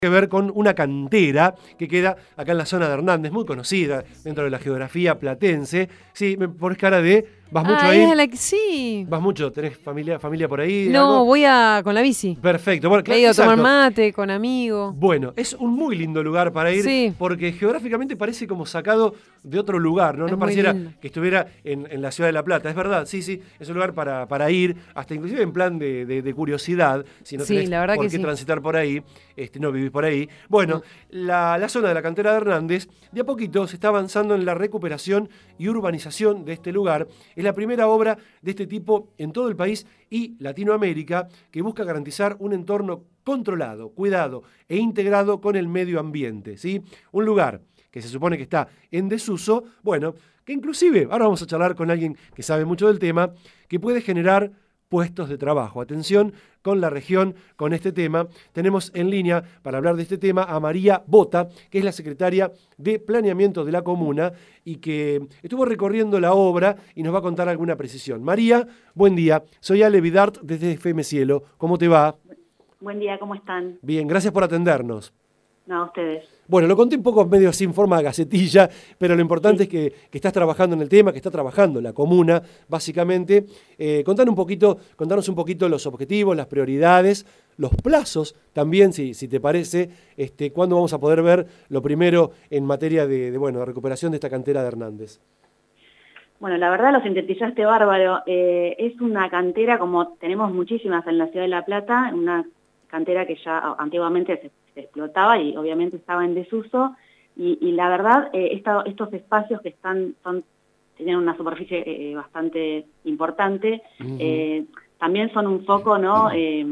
que ver con una cantera que queda acá en la zona de Hernández, muy conocida dentro de la geografía platense. Sí, me pones cara de... ¿Vas mucho ahí? Sí. ¿Vas mucho? ¿Tenés familia por ahí? No, ¿Algo? voy con la bici. Perfecto. Bueno, Me he ido a tomar mate con amigos. Bueno, es un muy lindo lugar para ir, sí, porque geográficamente parece como sacado de otro lugar, ¿no? No pareciera que estuviera en la ciudad de La Plata. Es verdad, sí, es un lugar para ir, hasta inclusive en plan de curiosidad, si no tenés por qué transitar por ahí, no vivís por ahí. Bueno, la zona de la cantera de Hernández, de a poquito se está avanzando en la recuperación y urbanización de este lugar. Es la primera obra de este tipo en todo el país y Latinoamérica que busca garantizar un entorno controlado, cuidado e integrado con el medio ambiente, ¿sí? Un lugar que se supone que está en desuso, bueno, que inclusive, ahora vamos a charlar con alguien que sabe mucho del tema, que puede generar puestos de trabajo. Atención con la región, con este tema. Tenemos en línea, para hablar de este tema, a María Bota, que es la secretaria de Planeamiento de la Comuna y que estuvo recorriendo la obra y nos va a contar alguna precisión. María, buen día. Soy Ale Vidart desde FM Cielo. ¿Cómo te va? Buen día, ¿cómo están? Bien, gracias por atendernos. No, a ustedes. Bueno, lo conté un poco medio así en forma de gacetilla, pero lo importante es que estás trabajando en el tema, que está trabajando la comuna, básicamente. Contanos un poquito los objetivos, las prioridades, los plazos también, si te parece, cuándo vamos a poder ver lo primero en materia de recuperación de esta cantera de Hernández. Bueno, la verdad lo sintetizaste bárbaro. Es una cantera, como tenemos muchísimas en la ciudad de La Plata, una cantera que ya antiguamente se explotaba y obviamente estaba en desuso, y la verdad estos espacios que tienen una superficie bastante importante, también son un foco, ¿no? Es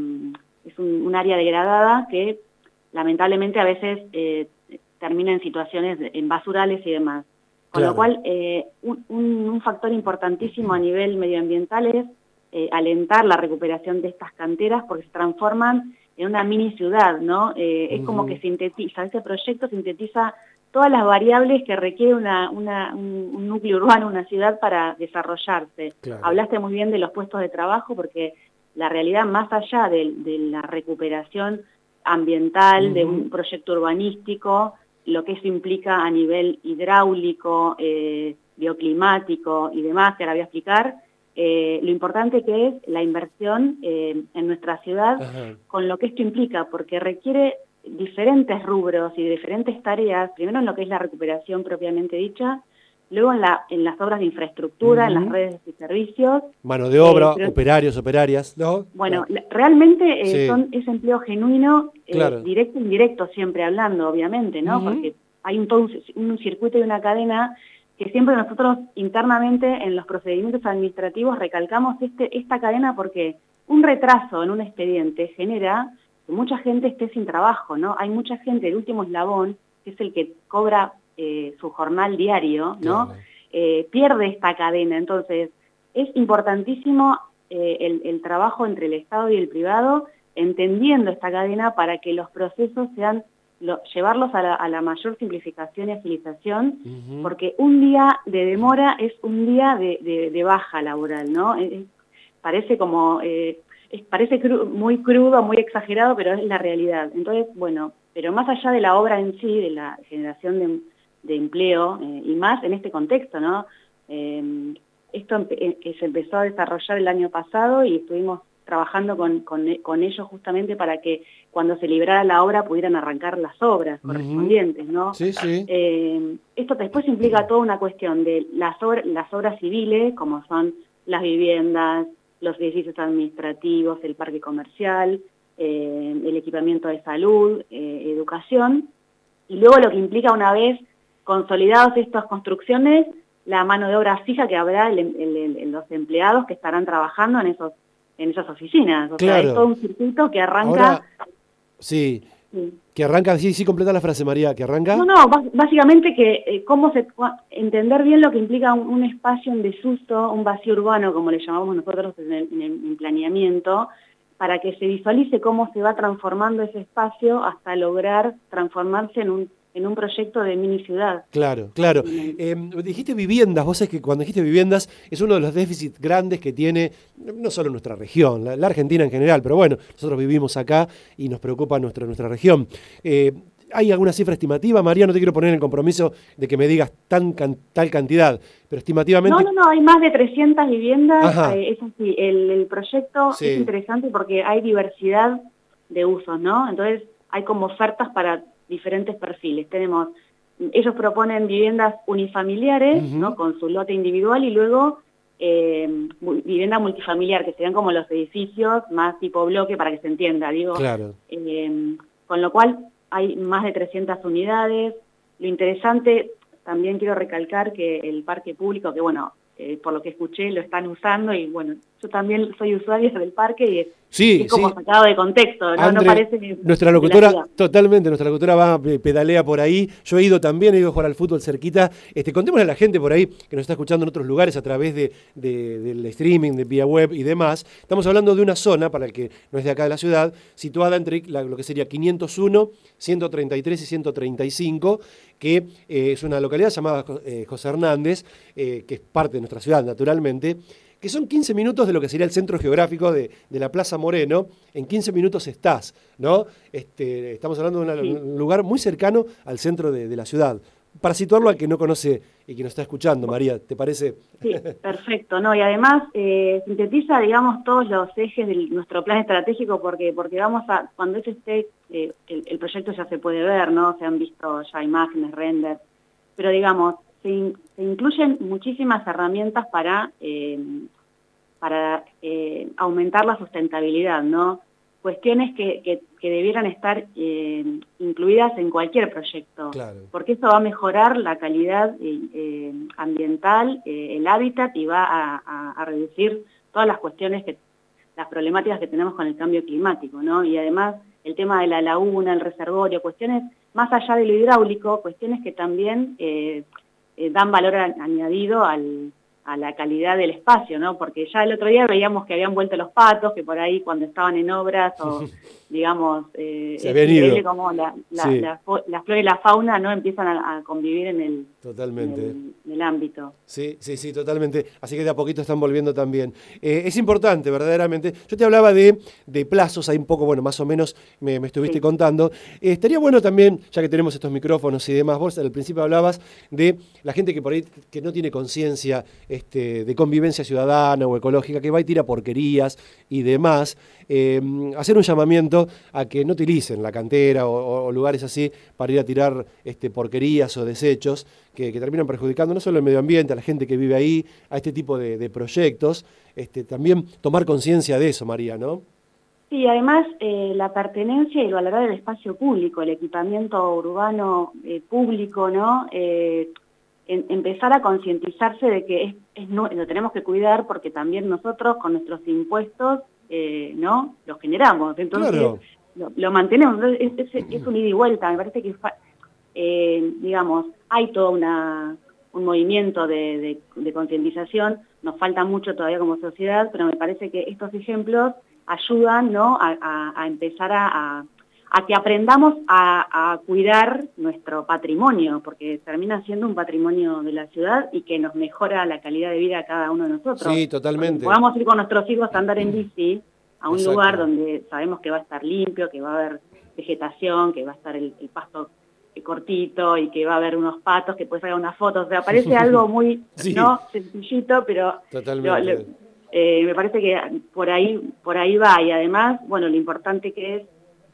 un área degradada que lamentablemente a veces termina en situaciones en basurales y demás. Con lo cual, un factor importantísimo a nivel medioambiental es alentar la recuperación de estas canteras, porque se transforman en una mini ciudad, ¿no? Es como que este proyecto sintetiza todas las variables que requiere un núcleo urbano, una ciudad para desarrollarse. Claro. Hablaste muy bien de los puestos de trabajo, porque la realidad, más allá de la recuperación ambiental, de un proyecto urbanístico, lo que eso implica a nivel hidráulico, bioclimático y demás, que ahora voy a explicar, lo importante que es la inversión en nuestra ciudad, con lo que esto implica, porque requiere diferentes rubros y diferentes tareas, primero en lo que es la recuperación propiamente dicha, luego en las obras de infraestructura, en las redes de servicios. Mano de obra, operarios, operarias, ¿no? Bueno, realmente es empleo genuino, directo e indirecto, siempre hablando, obviamente, ¿no? Porque hay todo un circuito y una cadena que siempre nosotros internamente en los procedimientos administrativos recalcamos esta cadena, porque un retraso en un expediente genera que mucha gente esté sin trabajo, ¿no? Hay mucha gente, el último eslabón, que es el que cobra su jornal diario, ¿no? Pierde esta cadena. Entonces, es importantísimo el trabajo entre el Estado y el privado, entendiendo esta cadena para que los procesos sean llevarlos a la mayor simplificación y agilización, porque un día de demora es un día de baja laboral, ¿no? Parece como, parece muy crudo, muy exagerado, pero es la realidad. Entonces, bueno, pero más allá de la obra en sí, de la generación de empleo, y más en este contexto, ¿no? Esto se empezó a desarrollar el año pasado y estuvimos trabajando con ellos justamente para que cuando se librara la obra pudieran arrancar las obras correspondientes, ¿no? Sí. Esto después implica toda una cuestión de las obras civiles, como son las viviendas, los edificios administrativos, el parque comercial, el equipamiento de salud, educación, y luego lo que implica, una vez consolidados estas construcciones, la mano de obra fija que habrá los empleados que estarán trabajando en esas oficinas. O sea, es todo un circuito que arranca... Ahora, que arranca, completa la frase, María, que arranca... No, básicamente que entender bien lo que implica un espacio en desuso, un vacío urbano, como le llamamos nosotros en planeamiento, para que se visualice cómo se va transformando ese espacio hasta lograr transformarse en un en un proyecto de mini ciudad. Claro, claro. Dijiste viviendas, vos sabés que cuando dijiste viviendas es uno de los déficits grandes que tiene no solo nuestra región, la Argentina en general, pero bueno, nosotros vivimos acá y nos preocupa nuestra región. ¿Hay alguna cifra estimativa, María? No te quiero poner en el compromiso de que me digas tal cantidad, pero estimativamente... No, hay más de 300 viviendas. Eso sí, el proyecto es interesante porque hay diversidad de usos, ¿no? Entonces hay como ofertas para diferentes perfiles. Ellos proponen viviendas unifamiliares, ¿no? Con su lote individual, y luego vivienda multifamiliar, que serían como los edificios más tipo bloque, para que se entienda, digo. Claro. Con lo cual hay más de 300 unidades. Lo interesante, también quiero recalcar que el parque público, que bueno, por lo que escuché, lo están usando, y bueno, yo también soy usuaria del parque y es como sacado de contexto, ¿no? André, no parece nuestra locutora, totalmente, nuestra locutora va, pedalea por ahí. Yo he ido también, he ido a jugar al fútbol cerquita. Contémosle a la gente por ahí que nos está escuchando en otros lugares a través del streaming, de vía web y demás. Estamos hablando de una zona, para el que no es de acá de la ciudad, situada entre lo que sería 501, 133 y 135, que es una localidad llamada José Hernández, que es parte de nuestra ciudad, naturalmente, que son 15 minutos de lo que sería el centro geográfico de la Plaza Moreno. En 15 minutos estás, ¿no? Estamos hablando de un lugar muy cercano al centro de la ciudad. Para situarlo al que no conoce y que nos está escuchando, María, ¿te parece? Sí, perfecto, ¿no? Y además sintetiza, digamos, todos los ejes de nuestro plan estratégico, porque cuando el proyecto ya se puede ver, ¿no? Se han visto ya imágenes, render, pero digamos, se incluyen muchísimas herramientas para aumentar la sustentabilidad, ¿no? Cuestiones que debieran estar incluidas en cualquier proyecto, claro, porque eso va a mejorar la calidad ambiental, el hábitat, y va a reducir todas las problemáticas que tenemos con el cambio climático, ¿no? Y además el tema de la laguna, el reservorio, cuestiones más allá de lo hidráulico, cuestiones que también dan valor añadido a la calidad del espacio, ¿no? Porque ya el otro día veíamos que habían vuelto los patos, que por ahí cuando estaban en obras o, digamos, se habían ido. Como la flora y la fauna, ¿no? Empiezan a convivir en el ámbito. Sí, totalmente. Así que de a poquito están volviendo también. Es importante, verdaderamente. Yo te hablaba de plazos, ahí un poco, bueno, más o menos me estuviste contando. Estaría bueno también, ya que tenemos estos micrófonos y demás, vos al principio hablabas de la gente que por ahí que no tiene conciencia de convivencia ciudadana o ecológica, que va y tira porquerías y demás. Hacer un llamamiento a que no utilicen la cantera o lugares así para ir a tirar porquerías o desechos que terminan perjudicando no solo el medio ambiente, a la gente que vive ahí, a este tipo de proyectos. También tomar conciencia de eso, María, ¿no? Sí, además la pertenencia y el valorar el espacio público, el equipamiento urbano público, ¿no? Empezar a concientizarse de que lo tenemos que cuidar, porque también nosotros con nuestros impuestos ¿no? Los generamos, entonces claro, lo mantenemos. Entonces, es un ida y vuelta. Me parece que digamos, hay todo un movimiento de concientización. Nos falta mucho todavía como sociedad, pero me parece que estos ejemplos ayudan, ¿no? a empezar a que aprendamos a cuidar nuestro patrimonio, porque termina siendo un patrimonio de la ciudad y que nos mejora la calidad de vida a cada uno de nosotros. Sí, totalmente. Podamos ir con nuestros hijos a andar en bici a un lugar donde sabemos que va a estar limpio, que va a haber vegetación, que va a estar el pasto cortito y que va a haber unos patos, que puedes sacar unas fotos. O sea, parece algo muy no sencillito, pero totalmente. Me parece que por ahí va. Y además, bueno, lo importante que es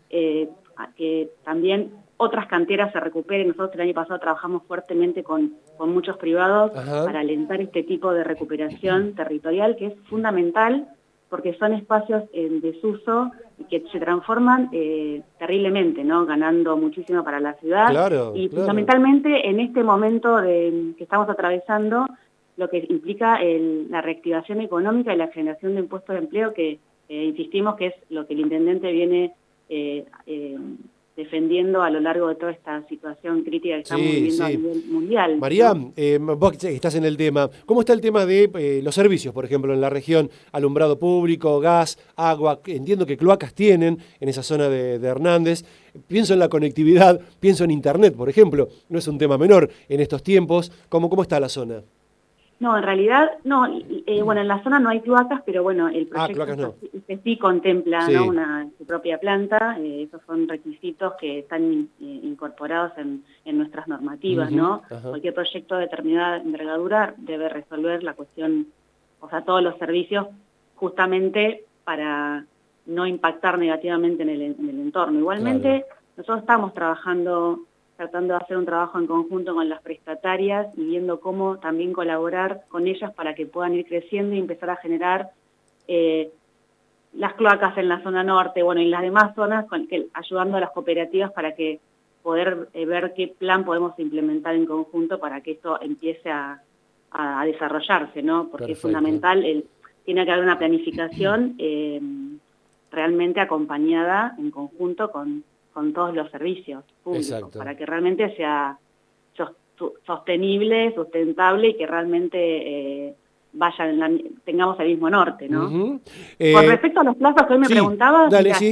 que también otras canteras se recuperen. Nosotros el año pasado trabajamos fuertemente con muchos privados para alentar este tipo de recuperación territorial, que es fundamental, porque son espacios en desuso y que se transforman terriblemente, ¿no? Ganando muchísimo para la ciudad. Claro, y fundamentalmente en este momento que estamos atravesando, lo que implica la reactivación económica y la generación de impuestos de empleo, que insistimos que es lo que el intendente viene defendiendo a lo largo de toda esta situación crítica que estamos viviendo a nivel mundial. María, vos estás en el tema. ¿Cómo está el tema de los servicios, por ejemplo, en la región? Alumbrado público, gas, agua. Entiendo que cloacas tienen en esa zona de Hernández. Pienso en la conectividad, pienso en internet, por ejemplo. No es un tema menor en estos tiempos. ¿Cómo está la zona? No, en realidad, no. Bueno, en la zona no hay cloacas, pero bueno, el proyecto sí contempla, ¿no? Su propia planta. Esos son requisitos que están incorporados en nuestras normativas, ¿no? Cualquier proyecto de determinada envergadura debe resolver la cuestión, o sea, todos los servicios, justamente para no impactar negativamente en el entorno. Igualmente, nosotros estamos tratando de hacer un trabajo en conjunto con las prestatarias y viendo cómo también colaborar con ellas para que puedan ir creciendo y empezar a generar las cloacas en la zona norte, bueno, y las demás zonas, ayudando a las cooperativas para que poder ver qué plan podemos implementar en conjunto para que esto empiece a desarrollarse, ¿no? Porque es fundamental, tiene que haber una planificación realmente acompañada en conjunto con todos los servicios públicos, para que realmente sea sostenible, sustentable y que realmente tengamos el mismo norte, ¿no? Con respecto a los plazos que hoy me preguntabas,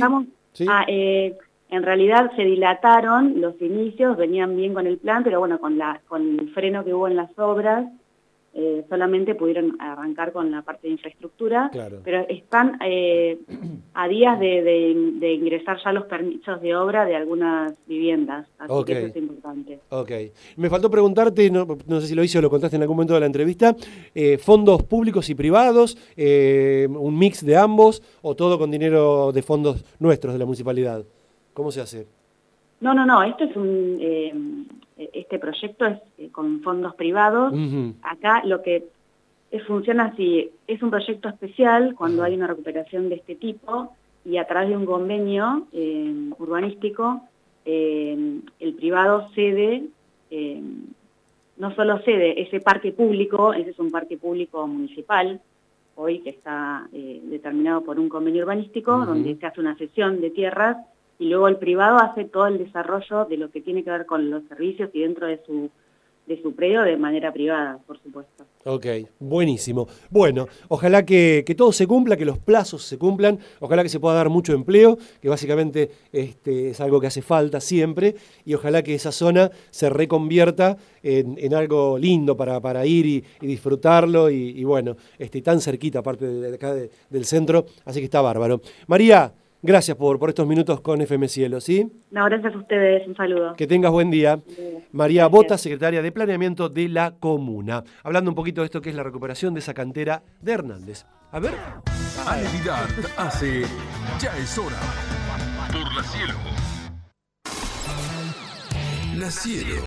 en realidad se dilataron los inicios, venían bien con el plan, pero bueno, con el freno que hubo en las obras, solamente pudieron arrancar con la parte de infraestructura, pero están a días de ingresar ya los permisos de obra de algunas viviendas, así que eso es importante. Me faltó preguntarte, no sé si lo hice o lo contaste en algún momento de la entrevista, fondos públicos y privados, un mix de ambos, o todo con dinero de fondos nuestros de la municipalidad. ¿Cómo se hace? No, esto es este proyecto es con fondos privados. Acá lo que funciona así, es un proyecto especial cuando hay una recuperación de este tipo y a través de un convenio urbanístico, el privado cede, no solo cede ese parque público, ese es un parque público municipal, hoy que está determinado por un convenio urbanístico, donde se hace una cesión de tierras, y luego el privado hace todo el desarrollo de lo que tiene que ver con los servicios y dentro de su predio de manera privada, por supuesto. Buenísimo. Bueno, ojalá que todo se cumpla, que los plazos se cumplan, ojalá que se pueda dar mucho empleo, que básicamente es algo que hace falta siempre, y ojalá que esa zona se reconvierta en algo lindo para ir y disfrutarlo, y bueno, tan cerquita, aparte de acá del centro, así que está bárbaro. María, gracias por estos minutos con FM Cielo, ¿sí? No, gracias a ustedes, un saludo. Que tengas buen día. María Bota, secretaria de Planeamiento de la Comuna. Hablando un poquito de esto que es la recuperación de esa cantera de Hernández. A ver. Ale Vidal hace Ya es hora. Por La Cielo. La Cielo.